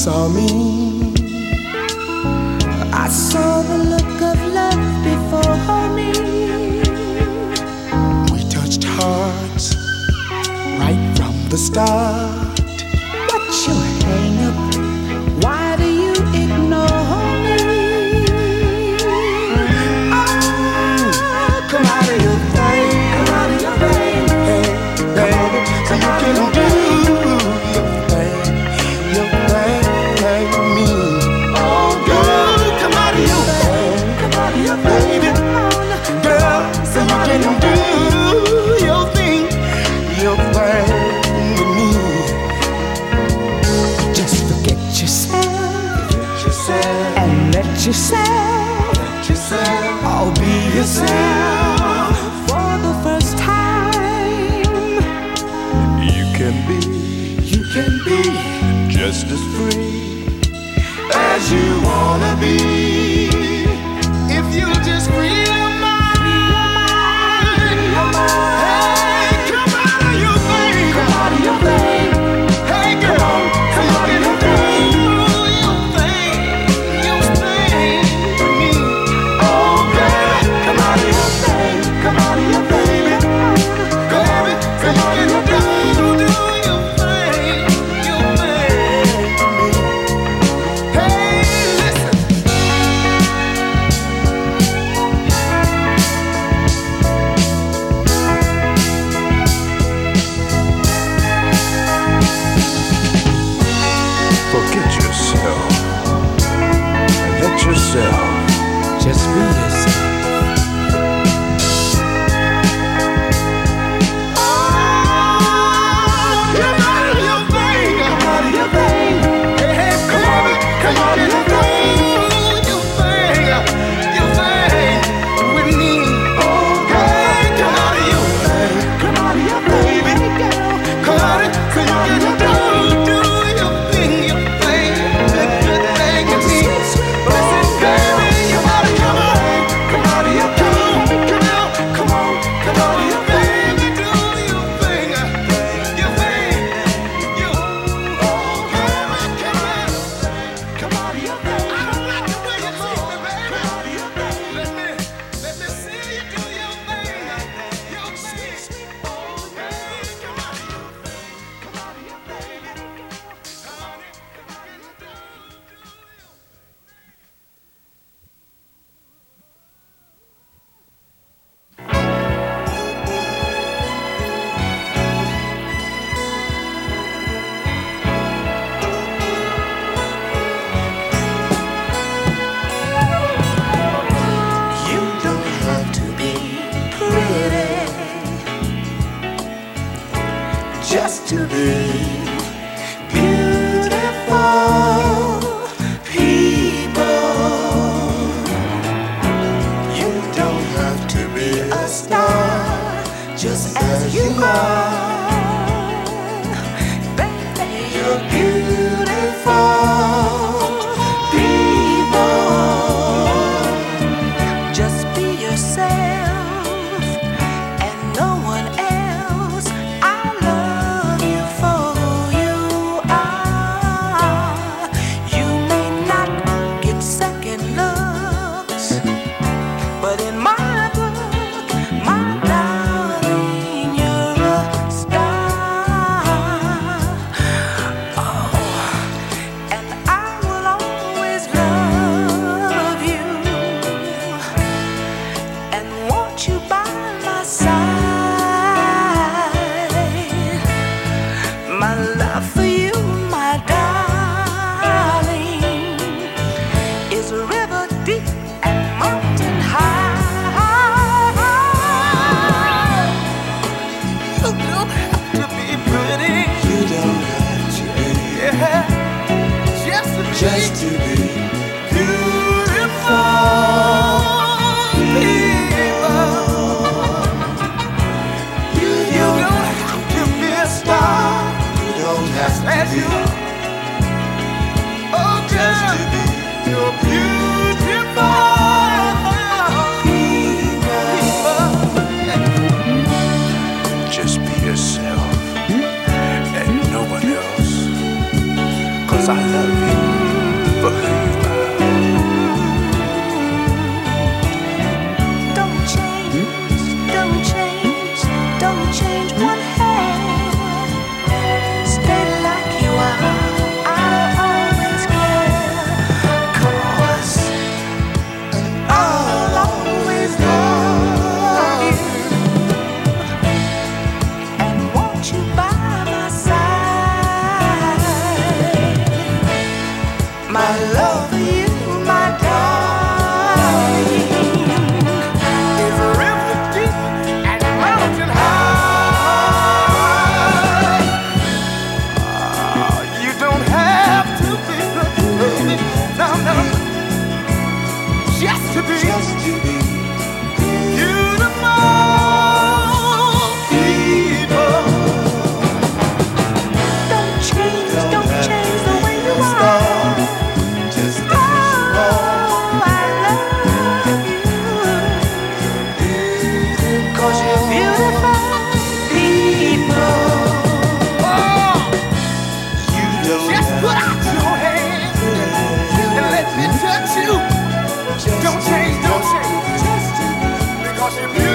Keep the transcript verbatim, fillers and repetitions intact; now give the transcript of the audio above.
saw me. I saw the look of love before me. We touched hearts right from the start. What's your hang up? Why do you ignore me? Oh, come out of your way, come out of your way, hey, baby, so you can do your thing, your thing like me. Oh, girl, come out of your way, come out of your way, baby, girl, so you can do your thing, your thing with me. Just forget yourself, and let yourself, let yourself, all be yourself for the first time. You can be, you can be just as free as you wanna be. If you just free your mind, hey, come out of your thing, come out of your thing. Hey girl, come out of your thing. Come on, you baby, baby, so you can do, do your thing, your thing. Hey, listen. Forget yourself and let yourself just be yourself. Just to be beautiful people. You don't have to be a star, just as you are. Baby, you're beautiful people. Just be yourself and no one else. Just to be beautiful people. You, you don't have to be a star. You don't have to be. Oh, just to be your beautiful people. Just be yourself and no one else. 'Cause 'cause I love you for who you are. Don't change, don't change, don't change one hair. Stay like you are, I'll always care. 'Cause I'll always love you and want you by my side. My love for you, my darling, is a river deep and mountain high. You don't have to be baby, no, no, just to be, Just to be beautiful people. Don't change, don't change the way you are. just Oh, I love you, 'cause you're beautiful people. Oh, you don't just have put out your hand and let me touch you. Don't change, don't change, because you're beautiful.